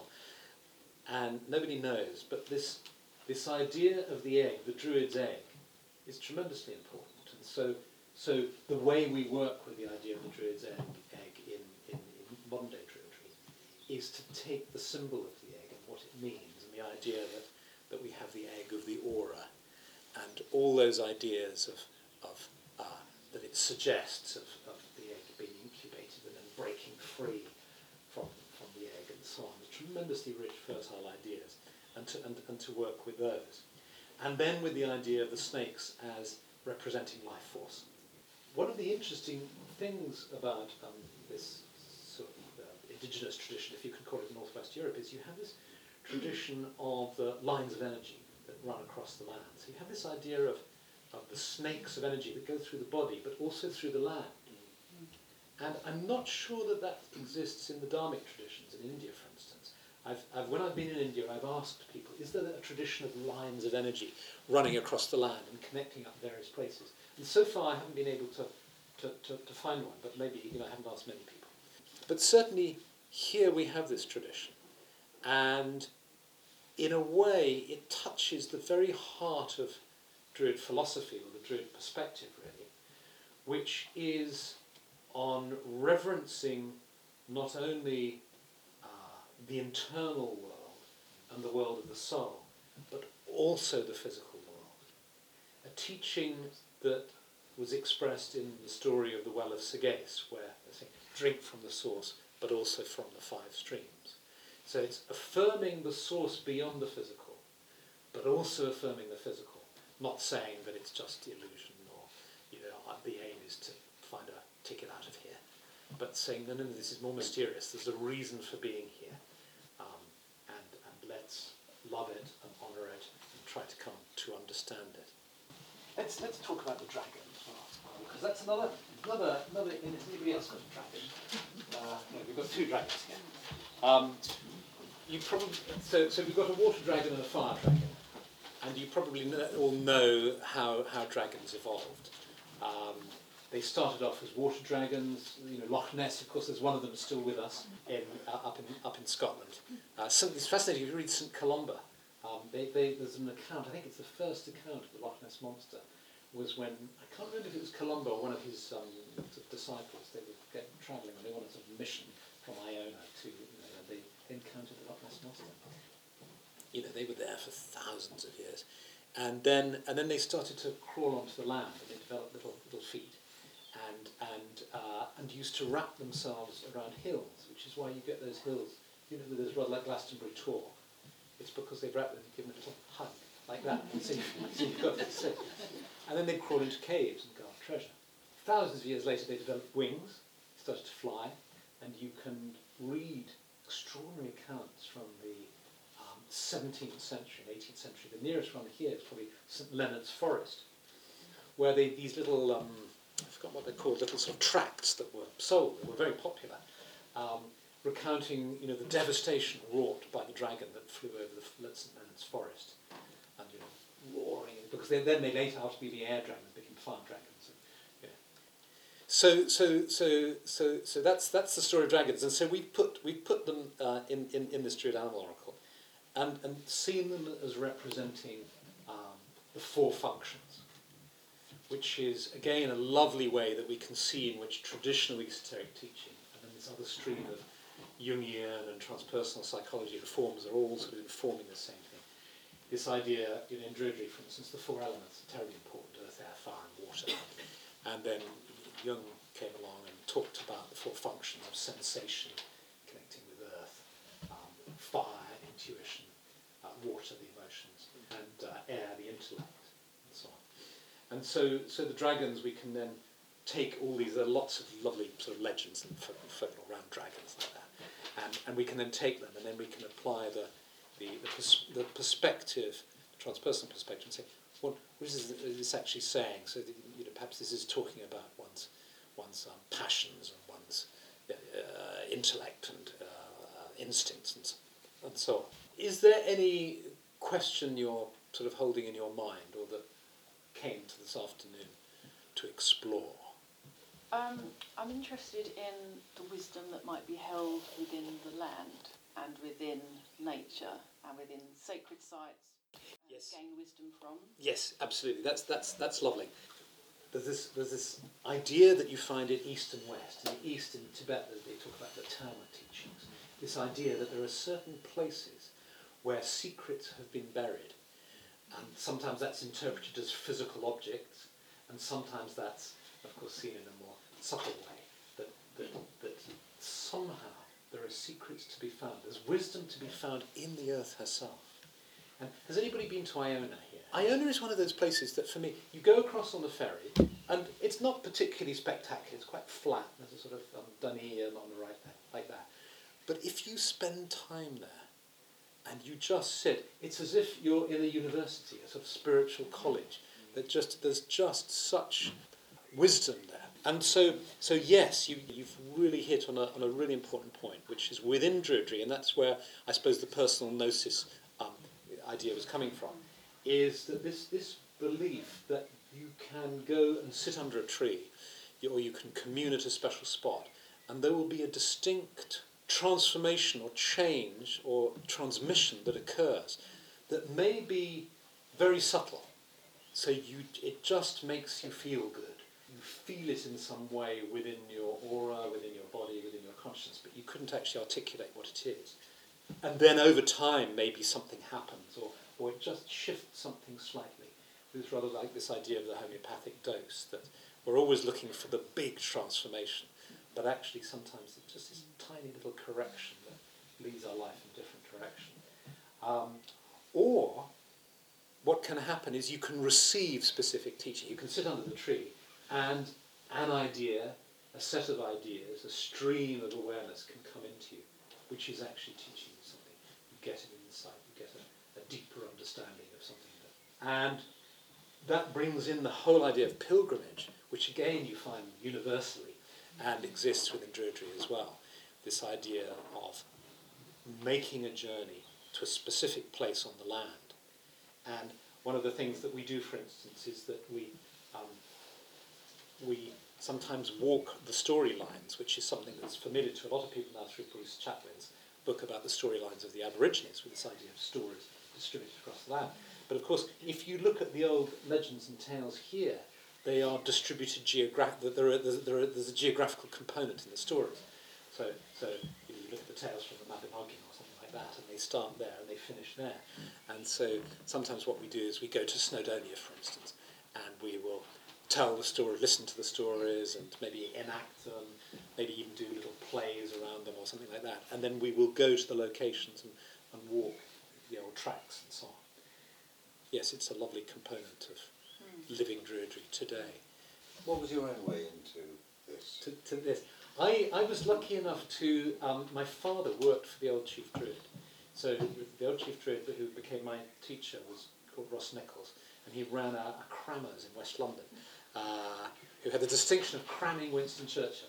on. And nobody knows, but this this idea of the egg, the Druid's egg, is tremendously important. And so, so the way we work with the idea of the Druid's egg, egg in, in, in modern day Druidry is to take the symbol of the egg and what it means, and the idea that, that we have the egg of the aura, and all those ideas of, of uh, that it suggests of, of the egg being incubated and then breaking free from, from the egg and so on. The tremendously rich, fertile ideas, and to, and, and to work with those. And then with the idea of the snakes as representing life force. one of the interesting things about um, this sort of uh, indigenous tradition, if you could call it Northwest Europe, is you have this tradition of the lines of energy that run across the land. So you have this idea of, of the snakes of energy that go through the body, but also through the land. And I'm not sure that that exists in the Dharmic traditions in India, for instance. I've, I've, when I've been in India, I've asked people, is there a tradition of lines of energy running across the land and connecting up various places? And so far, I haven't been able to, to, to, to find one, but maybe, you know, I haven't asked many people. But certainly, here we have this tradition. And in a way, it touches the very heart of Druid philosophy, or the Druid perspective, really, which is on reverencing not only uh, the internal world and the world of the soul, but also the physical world. A teaching that was expressed in the story of the Well of Sagais, where they say, drink from the source, but also from the five streams. So it's affirming the source beyond the physical, but also affirming the physical, not saying that it's just illusion or, you know, the aim is to find a ticket out of here, but saying, no, no, no, this is more mysterious. There's a reason for being here, um, and, and let's love it and honour it and try to come to understand it. Let's let's talk about the dragon as well, because that's another another another. Has anybody else got a dragon? Uh, no, we've got two dragons here. Um, you probably so so we've got a water dragon and a fire dragon, and you probably know, all know how how dragons evolved. Um, They started off as water dragons. You know, Loch Ness, of course, there's one of them still with us in, uh, up in up in Scotland. Uh, so it's fascinating. If you read Saint Columba, um, they, they, there's an account. I think it's the first account of the Loch Ness monster. Was when I can't remember if it was Columba or one of his um, disciples. They were get, travelling and they wanted a mission from Iona to. You know, and they encountered the Loch Ness monster. You know, they were there for thousands of years, and then and then they started to crawl onto the land and they developed little little feet. And and uh, and used to wrap themselves around hills, which is why you get those hills, you know, with those rather like Glastonbury Tor. It's because they've wrapped them and given a little hug like that. And so, you, so you've got it. So, and then they crawl into caves and guard treasure. Thousands of years later, they developed wings, started to fly, and you can read extraordinary accounts from the um, seventeenth century and eighteenth century. The nearest one here is probably Saint Leonard's Forest, where they these little um, I forgot what they're called, little sort of tracts that were sold, that were very popular, um, recounting, you know, the devastation wrought by the dragon that flew over the Saint Leonard's Forest, and, you know, roaring, because they, then they later, after being air dragons, became fire dragons. And, you know. So, so, so, so, so that's that's the story of dragons, and so we put we put them uh, in, in in this Druid Animal Oracle, and and seen them as representing um, the four functions, which is, again, a lovely way that we can see in which traditional esoteric teaching and then this other stream of Jungian and transpersonal psychology reforms are all sort of informing the same thing. This idea, you know, in Druidry, for instance, the four elements are terribly important: earth, air, fire, and water. And then Jung came along and talked about the four functions of sensation, connecting with earth, um, fire, intuition, uh, water, the emotions, and uh, air, the intellect, and so on. And so, so the dragons, we can then take all these, there are lots of lovely sort of legends and folklore around dragons like that, and, and we can then take them and then we can apply the the, the, pers- the perspective, the transpersonal perspective, and say, what, what is this actually saying? So that, you know, perhaps this is talking about one's one's um, passions and one's uh, intellect and uh, instincts and, and so on. Is there any question you're sort of holding in your mind, or that came to this afternoon to explore? Um, I'm interested in the wisdom that might be held within the land and within nature and within sacred sites. And Yes. Gain wisdom from. Yes, absolutely. That's that's that's lovely. There's this there's this idea that you find in East and West. In the East, in Tibet, they talk about the Tama teachings. This idea that there are certain places where secrets have been buried. And sometimes that's interpreted as physical objects, and sometimes that's, of course, seen in a more subtle way, that, that, that somehow there are secrets to be found. There's wisdom to be found in the earth herself. And has anybody been to Iona here? Iona is one of those places that, for me, you go across on the ferry, and it's not particularly spectacular. It's quite flat. There's a sort of um, Dunedin on the right there, like that. But if you spend time there, and you just sit, it's as if you're in a university, a sort of spiritual college. That just there's just such wisdom there. And so, so yes, you, you've really hit on a, on a really important point, which is within Druidry, and that's where I suppose the personal gnosis um, idea was coming from, is that this, this belief that you can go and sit under a tree, or you can commune at a special spot, and there will be a distinct transformation or change or transmission that occurs that may be very subtle. So you, it just makes you feel good. You feel it in some way within your aura, within your body, within your consciousness, but you couldn't actually articulate what it is. And then over time, maybe something happens, or, or it just shifts something slightly. It's rather like this idea of the homeopathic dose, that we're always looking for the big transformation, but actually sometimes it's just this tiny little correction that leads our life in a different direction. Um, or what can happen is you can receive specific teaching. You can sit under the tree and an idea, a set of ideas, a stream of awareness can come into you, which is actually teaching you something. You get an insight, you get a, a deeper understanding of something. That, and that brings in the whole idea of pilgrimage, which again you find universally and exists within Druidry as well. This idea of making a journey to a specific place on the land. And one of the things that we do, for instance, is that we um, we sometimes walk the storylines, which is something that's familiar to a lot of people now through Bruce Chatwin's book about the storylines of the Aborigines, with this idea of stories distributed across the land. But of course, if you look at the old legends and tales here, they are distributed geographically. There are, there's, there are, there's a geographical component in the stories. So, so you, know, you look at the tales from the Mabinogion or something like that, and they start there and they finish there. And so sometimes what we do is we go to Snowdonia, for instance, and we will tell the story, listen to the stories, and maybe enact them, maybe even do little plays around them or something like that. And then we will go to the locations and, and walk the old tracks and so on. Yes, it's a lovely component of mm. living Druidry today. What was your own way into this? To, to this. I, I was lucky enough to, um, my father worked for the old Chief Druid. So the old Chief Druid who became my teacher was called Ross Nichols, and he ran a, a crammers in West London, uh, who had the distinction of cramming Winston Churchill.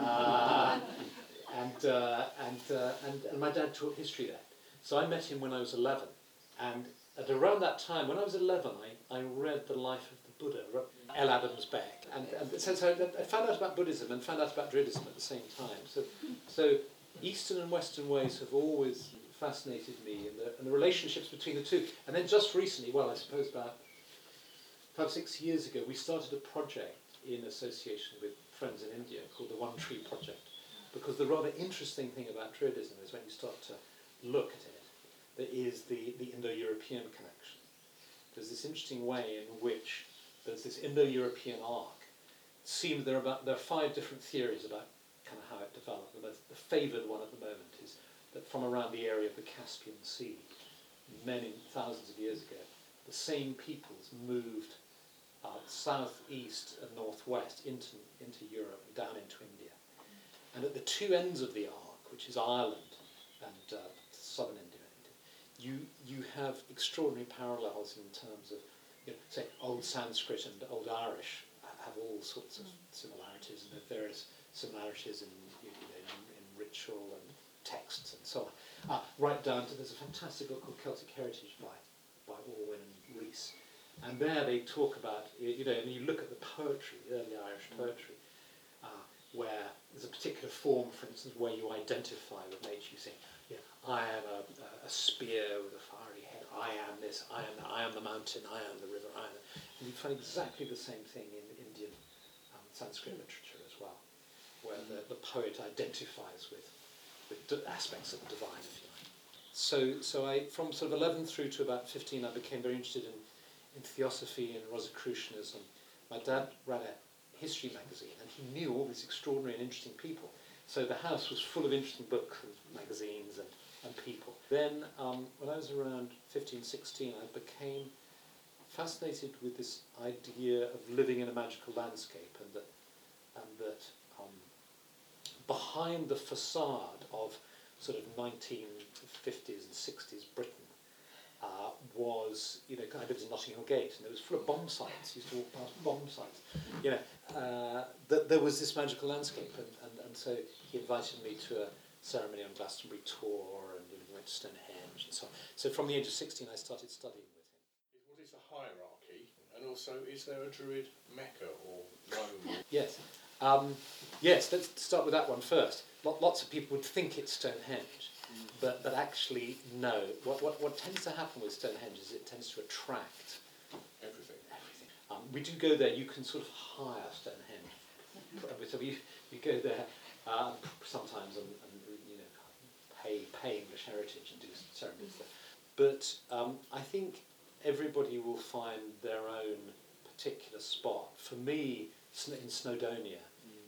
Uh, and, uh, and, uh, and, and my dad taught history there. So I met him when I was eleven, and at around that time, when I was eleven, I, I read The Life of the Buddha, L. Adams Beck, and, and so, so I found out about Buddhism and found out about Druidism at the same time. So, so Eastern and Western ways have always fascinated me, and the, and the relationships between the two. And then just recently, well, I suppose about five, six years ago, we started a project in association with friends in India called the One Tree Project, because the rather interesting thing about Druidism is when you start to look at it, there is the, the Indo-European connection. There's this interesting way in which there's this Indo-European arc. It seems there are, about, there are five different theories about kind of how it developed. The, most, the favoured one at the moment is that from around the area of the Caspian Sea, many thousands of years ago, the same peoples moved uh, south, east, and northwest into, into Europe and down into India. And at the two ends of the arc, which is Ireland and uh, southern India, you you have extraordinary parallels in terms of, you know, say, Old Sanskrit and Old Irish have all sorts of similarities, and there are various similarities in, you know, in, in ritual and texts and so on. Uh, right down to, there's a fantastic book called Celtic Heritage by, by Orwin and Rees. And there they talk about, you know, and you look at the poetry, the early Irish poetry, uh, where there's a particular form, for instance, where you identify with nature. You say, yeah, I am a, a spear with a fiery head. I am this. I am. I am the mountain. I am the river. I am. And you find exactly the same thing in Indian um, Sanskrit literature as well, where the, the poet identifies with with d- aspects of the divine, if you like. So, so I, from sort of eleven through to about fifteen, I became very interested in, in theosophy and Rosicrucianism. My dad ran a history magazine, and he knew all these extraordinary and interesting people. So the house was full of interesting books and magazines and, and people. Then, um, when I was around fifteen, sixteen, I became fascinated with this idea of living in a magical landscape, and that, and that um, behind the facade of sort of nineteen fifties and sixties Britain uh, was, you know, I lived in Notting Hill Gate, and it was full of bomb sites. Used to walk past bomb sites. You know, uh, that there was this magical landscape, and, and, and so he invited me to a ceremony on Glastonbury Tor, and you know, we went to Stonehenge and so on. So from the age of sixteen, I started studying with him. What is the hierarchy, and also is there a Druid Mecca or Rome? Yes, um, yes. Let's start with that one first. Lots of people would think it's Stonehenge, mm. but but actually no. What what what tends to happen with Stonehenge is it tends to attract everything. Everything. Um, we do go there. You can sort of hire Stonehenge. So you you go there um, sometimes and, and you know pay pay English Heritage and do ceremonies there. But um, I think everybody will find their own particular spot. For me, in Snowdonia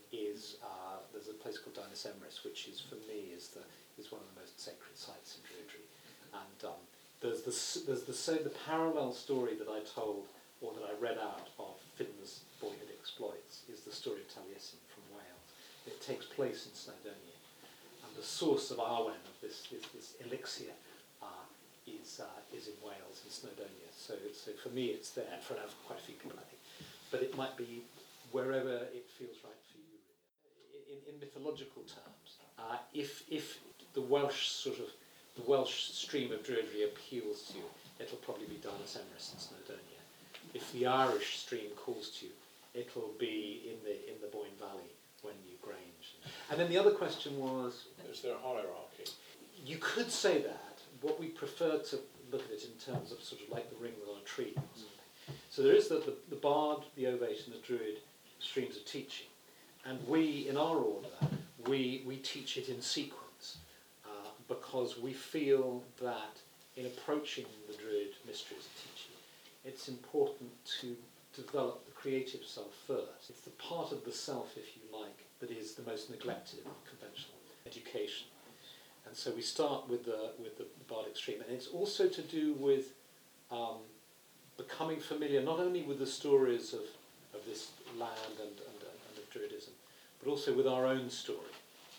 is uh, there's a place called Dinas Emrys, which is for me is the is one of the most sacred sites in Druidry, and um, there's the there's the so the parallel story that I told or that I read out of Finn's boyhood exploits is the story of Taliesin from Wales. It takes place in Snowdonia, and the source of Arwen, of this this, this elixir, uh, is uh, is in Wales, in Snowdonia. So so for me it's there, for quite a few people I think, but it might be wherever it feels right for you. In, in mythological terms, uh, if if the Welsh sort of the Welsh stream of Druidry appeals to you, it'll probably be Dinas Emrys and Snowdonia. If the Irish stream calls to you, it'll be in the in the Boyne Valley, Wennew Grange. And then the other question was, is there a hierarchy? You could say that. What we prefer to look at it in terms of sort of like the rings on a tree or something. So there is the, the, the Bard, the Ovate, and the Druid streams of teaching. And we, in our order, we, we teach it in sequence uh, because we feel that in approaching the Druid mysteries of teaching, it's important to develop the creative self first. It's the part of the self, if you like, that is the most neglected in conventional education. And so we start with the with the bardic stream, and it's also to do with um, becoming familiar not only with the stories of, of this land and, and, and of Druidism, but also with our own story.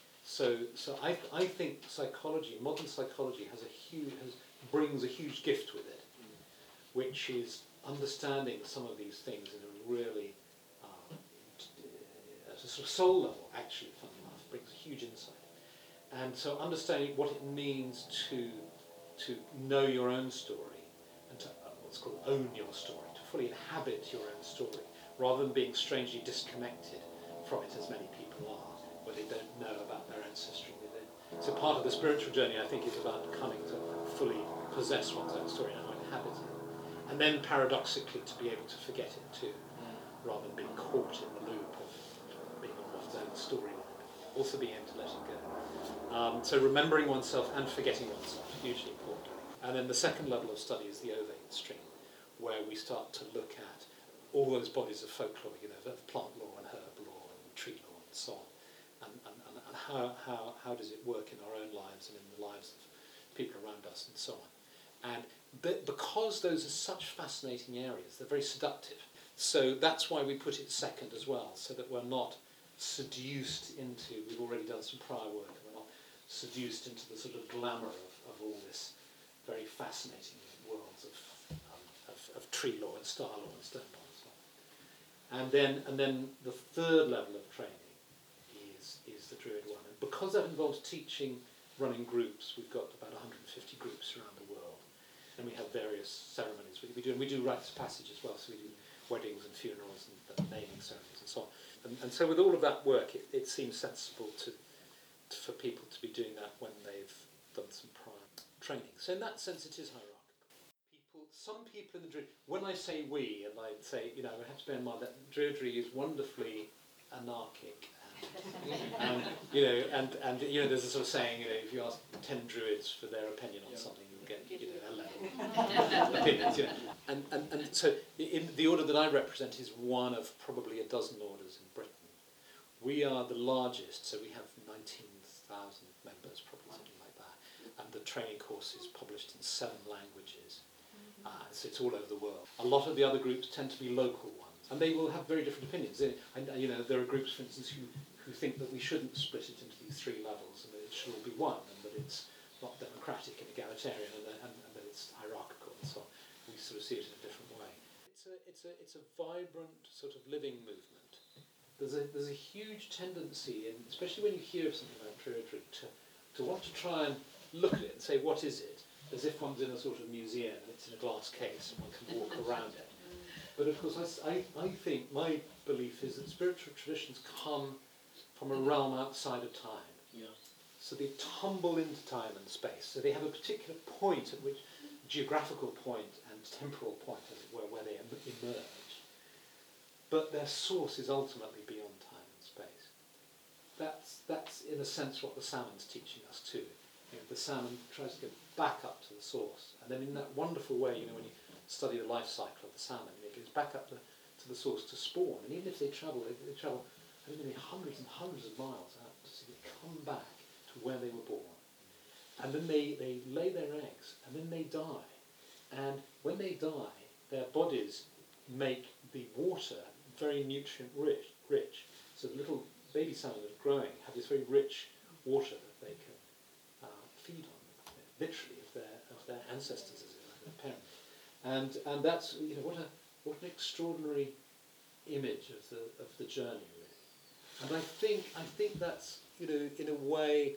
So so I I think psychology, modern psychology, has a huge has brings a huge gift with it, which is understanding some of these things in a really uh, at a sort of soul level. Actually, fun enough, brings a huge insight. And so understanding what it means to to know your own story and to uh, what's called own your story, to fully inhabit your own story, rather than being strangely disconnected from it, as many people are, where they don't know about their ancestry within. So part of the spiritual journey, I think, is about coming to fully possess one's own story and inhabit it. And then paradoxically to be able to forget it too, rather than being caught in the loop of being on one's own storyline. Also being able to let it go. Um, so remembering oneself and forgetting oneself, hugely important. And then the second level of study is the Ovate stream, where we start to look at all those bodies of folklore, you know, of plant law and herb law and tree law and so on, and, and, and, and how, how, how does it work in our own lives and in the lives of people around us and so on. And but because those are such fascinating areas, they're very seductive. So that's why we put it second as well, so that we're not seduced into, we've already done some prior work, and we're not seduced into the sort of glamour of, of all this very fascinating worlds of, um, of, of tree law and star law and stone law and so on. And then, and then the third level of training is, is the Druid one. And because that involves teaching, running groups, we've got about one hundred fifty groups around the world, and we have various ceremonies we do, and we do rites of passage as well, so we do weddings and funerals and, and naming ceremonies and so on. And, and so with all of that work, it, it seems sensible to, to for people to be doing that when they've done some prior training. So in that sense, it is hierarchical. People, some people in the Druid, when I say we, and I say, you know, we have to bear in mind that Druidry is wonderfully anarchic. And, and you know, and, and you know, there's a sort of saying, you know, if you ask ten Druids for their opinion on something, you'll get, you know, eleven opinions. You know. And, and and so, in the order that I represent is one of probably a dozen orders in Britain. We are the largest, so we have nineteen thousand members, probably something like that. And the training course is published in seven languages. Uh, so it's all over the world. A lot of the other groups tend to be local ones, and they will have very different opinions. And, you know, there are groups, for instance, who, who think that we shouldn't split it into these three levels, and that it should all be one, and that it's not democratic and egalitarian, and, that- and, and that it's hierarchical and so on. We sort of see it in a different way. It's a, it's a, it's a vibrant sort of living movement. There's a, there's a huge tendency, in, especially when you hear of something like Truro, to, to want to try and look at it and say, what is it? As if one's in a sort of museum and it's in a glass case and one can walk around it. But of course, I, s- I, I think, my belief is that spiritual traditions come from a realm outside of time. Yeah. So they tumble into time and space. So they have a particular point at which, geographical point and temporal point, as it were, where they em- emerge. But their source is ultimately beyond time and space. That's, that's in a sense, what the salmon's teaching us too. You know, the salmon tries to go back up to the source, and then in that wonderful way, you know, when you study the life cycle of the salmon, it goes back up to, to the source to spawn. And even if they travel, they, they travel, I don't know, hundreds and hundreds of miles out to see they come back to where they were born. And then they, they lay their eggs, and then they die. And when they die, their bodies make the water very nutrient rich. rich. So the little baby salmon that are growing have this very rich water that they can uh, feed on, literally, of their of their ancestors, as it were, their parents. And and that's, you know, what a what an extraordinary image of the of the journey, really. And I think I think that's, you know, in a way,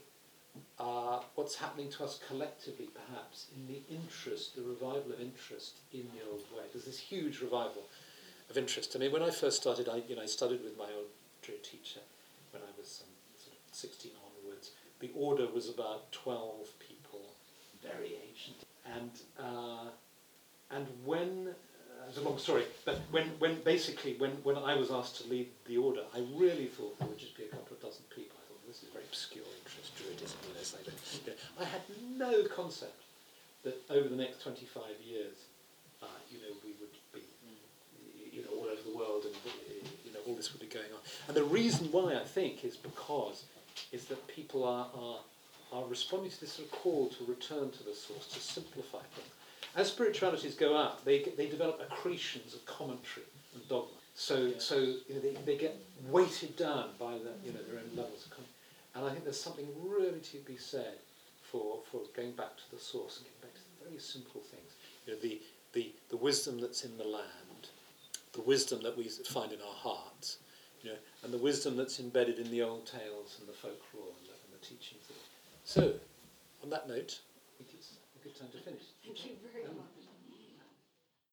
uh, what's happening to us collectively, perhaps, in the interest, the revival of interest in the old way. There's this huge revival of interest. I mean, when I first started, I you know I studied with my old Truro teacher when I was um, sort of sixteen onwards. The order was about twelve people, very ancient, and uh, and when uh, it's a long story, but when, when basically when, when I was asked to lead the order, I really thought there would just be a couple of dozen people. I thought, well, this is very obscure interest, Druidism, you know, so I, don't, you know, I had no concept that over the next twenty-five years, uh, you know, we would be, you know, all over the world, and you know, all this would be going on. And the reason why, I think, is because is that people are, are are responding to this sort of call to return to the source, to simplify things. As spiritualities go out, they get, they develop accretions of commentary and dogma. So Yeah. so you know, they they get weighted down by the you know their own levels of commentary. And I think there's something really to be said for for going back to the source and getting back to the very simple things. You know, the the the wisdom that's in the land, the wisdom that we find in our hearts, you know, and the wisdom that's embedded in the old tales and the folklore and the, and the teachings. So, on that note, I think it's a good time to finish. Thank you very Um, much.